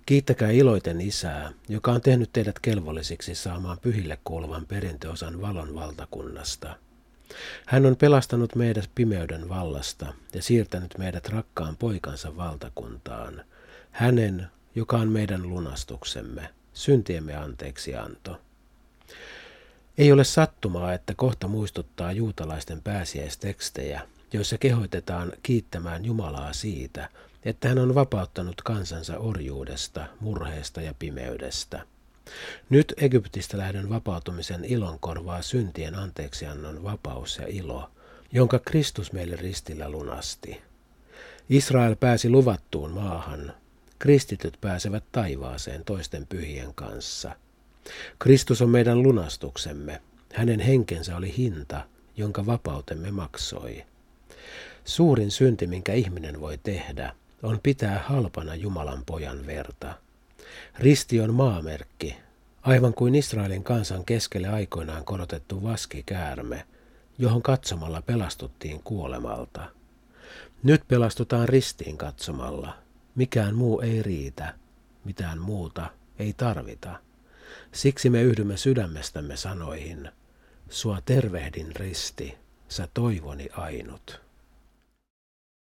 Kiittäkää iloiten Isää, joka on tehnyt teidät kelvollisiksi saamaan pyhille kuuluvan perintöosan valon valtakunnasta. Hän on pelastanut meidät pimeyden vallasta ja siirtänyt meidät rakkaan poikansa valtakuntaan. Hänen, joka on meidän lunastuksemme, syntiemme anteeksianto. Ei ole sattumaa, että kohta muistuttaa juutalaisten pääsiäistekstejä, joissa kehoitetaan kiittämään Jumalaa siitä, että hän on vapauttanut kansansa orjuudesta, murheesta ja pimeydestä. Nyt Egyptistä lähdön vapautumisen ilon korvaa syntien anteeksiannon vapaus ja ilo, jonka Kristus meille ristillä lunasti. Israel pääsi luvattuun maahan. Kristityt pääsevät taivaaseen toisten pyhien kanssa. Kristus on meidän lunastuksemme. Hänen henkensä oli hinta, jonka vapautemme maksoi. Suurin synti, minkä ihminen voi tehdä, on pitää halpana Jumalan pojan verta. Risti on maamerkki, aivan kuin Israelin kansan keskelle aikoinaan korotettu vaskikäärme, johon katsomalla pelastuttiin kuolemalta. Nyt pelastutaan ristiin katsomalla. Mikään muu ei riitä, mitään muuta ei tarvita. Siksi me yhdymme sydämestämme sanoihin, sua tervehdin risti, sä toivoni ainut.